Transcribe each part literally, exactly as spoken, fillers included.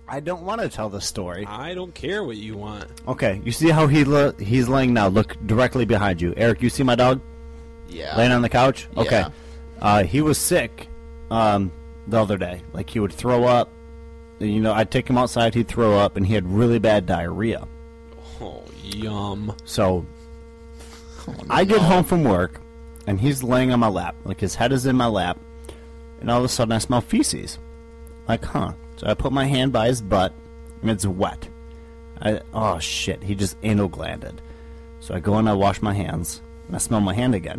I don't want to tell the story. I don't care what you want. Okay, you see how he lo- he's laying now? Look directly behind you. Eric, you see my dog? Yeah. Laying on the couch? Yeah. Okay. Uh, he was sick um, the other day. Like, he would throw up. You know, I'd take him outside, he'd throw up, and he had really bad diarrhea. Oh, yum. So, Oh, no. I get home from work, and he's laying on my lap. Like, his head is in my lap, and all of a sudden I smell feces. Like, huh. So I put my hand by his butt, and it's wet. I, oh, shit. He just anal glanded. So I go and I wash my hands, and I smell my hand again.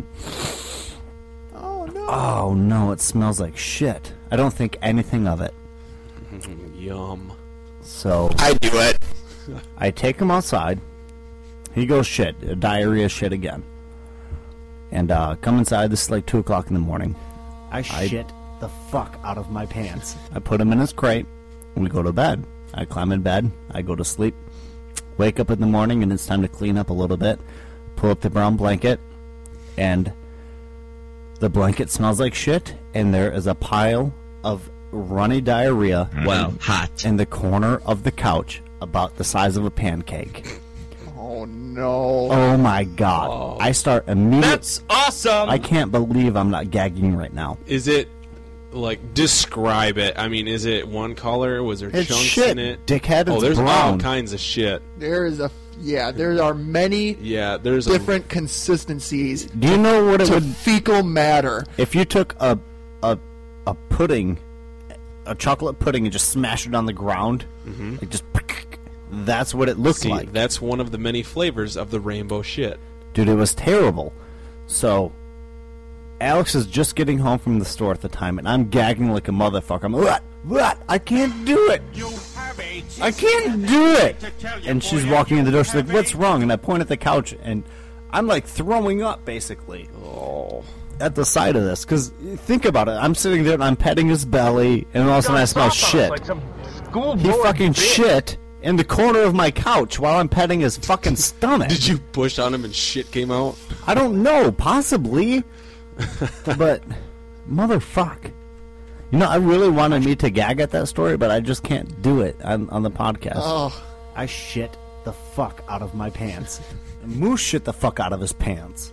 Oh, no. Oh, no, it smells like shit. I don't think anything of it. Yum. So I do it. I take him outside. He goes shit. Diarrhea shit again. And uh, come inside. This is like two o'clock in the morning. I shit the fuck out of my pants. I put him in his crate, and we go to bed. I climb in bed. I go to sleep. Wake up in the morning, and it's time to clean up a little bit. Pull up the brown blanket, and the blanket smells like shit, and there is a pile of runny diarrhea. Well, hot. In the corner of the couch, about the size of a pancake. Oh, no. Oh, my God. Oh. I start immediately... That's awesome! I can't believe I'm not gagging right now. Is it, like, describe it. I mean, is it one color? Was there It's chunks shit, in it? dickhead. Oh, It's there's all brown. kinds of shit. There is a... Yeah, there are many Yeah, there's different consistencies Do you know what it to would... fecal matter. If you took a, a, a pudding, a chocolate pudding, and just smashed it on the ground, like just... That's what it A, looked see, like. that's one of the many flavors of the rainbow shit. Dude, it was terrible. So, Alex is just getting home from the store at the time, and I'm gagging like a motherfucker. I'm like, what? What? I can't do it. I can't do it. And she's walking in the door. She's like, what's wrong? And I point at the couch, and I'm like throwing up, basically. Oh. At the side of this. Because think about it. I'm sitting there, and I'm petting his belly, and all of a sudden I smell shit. He fucking shit in the corner of my couch while I'm petting his fucking stomach. Did you push on him and shit came out? I don't know, possibly. But, motherfuck. You know, I really wanted me to gag at that story, but I just can't do it on, on the podcast. Oh, I shit the fuck out of my pants. And Moose shit the fuck out of his pants.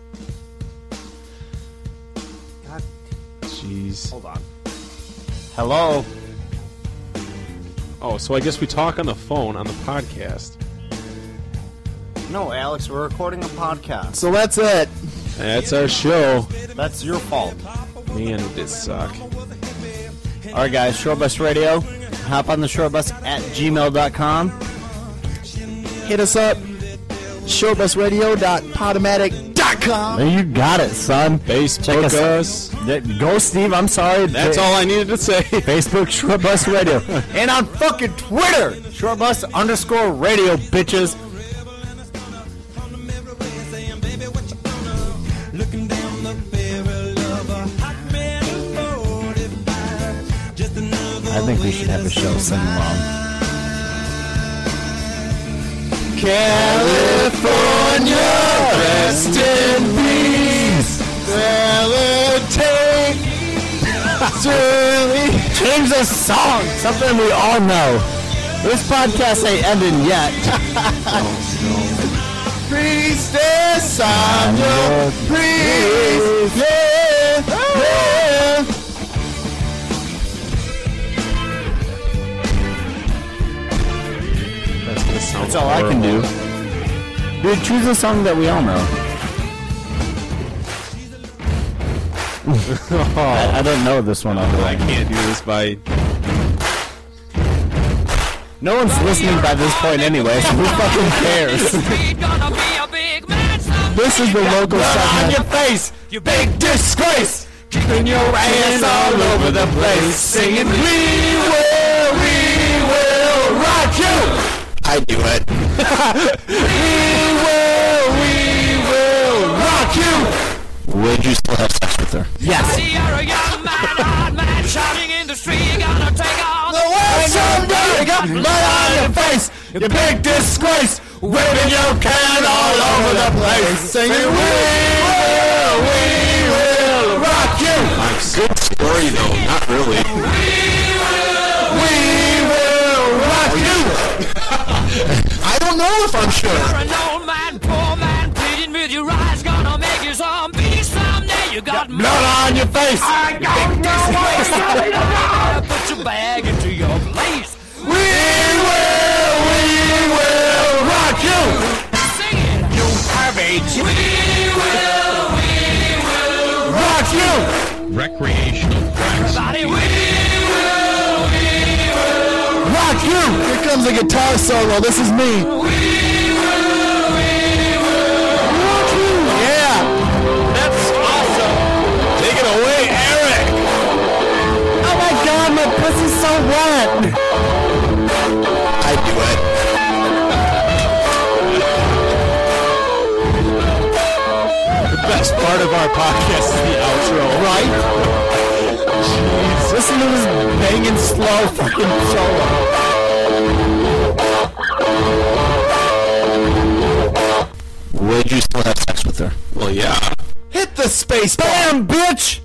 God, Jeez. hold on. Hello? Oh, so I guess we talk on the phone on the podcast. No, Alex, we're recording a podcast. so that's it. That's our show. That's your fault. Man, it did suck. All right, guys, Short Bus Radio. Hop on the short bus at gmail dot com. Hit us up. shortbus radio dot podomatic dot com. There you got it, son. Facebook Check us- us. Go, Steve. I'm sorry. That's all I needed to say. Facebook Short Bus Radio. And on fucking Twitter, Short Bus underscore radio, bitches. I think we should have a show sing along. California, rest in peace. Relative. Change the song. Something we all know. This podcast ain't ending yet. Priest Sandra, priest, yeah, yeah. That's gonna sound That's all I can do. Dude, choose a song that we all know. I, I don't know this one. Oh, I can't do this by. No one's listening by this point anyway, so who fucking cares? This is the local segment. On your face, you big disgrace! Keeping your ass all over the place, singing, "We will, we will rock you." I do it. We will, we will rock you. Would you still have sex with her? Yes. The world someday got blood on your face, you big disgrace, waving your can all over the place, singing, "We will, we will rock you." Good story though, not really. We will rock if I'm sure. You're an old man, poor man, pleading with your eyes, gonna make you zombie someday. You got Blood on your face. I don't know what put your bag into your place. We will, we will rock you. Sing it. You garbage. We will, we will Rock you. Recreational tracks. Everybody, we will, we will Rock you. Here comes a guitar solo. This is me. Rock you. Yeah. That's awesome. Take it away, Eric. Oh my god, my pussy's so wet! I do it. The best part of our podcast is the outro. Right? Jeez. Listen to this banging slow fucking solo. Would you still have sex with her? Well, yeah. Hit the space bar. Bam, bitch!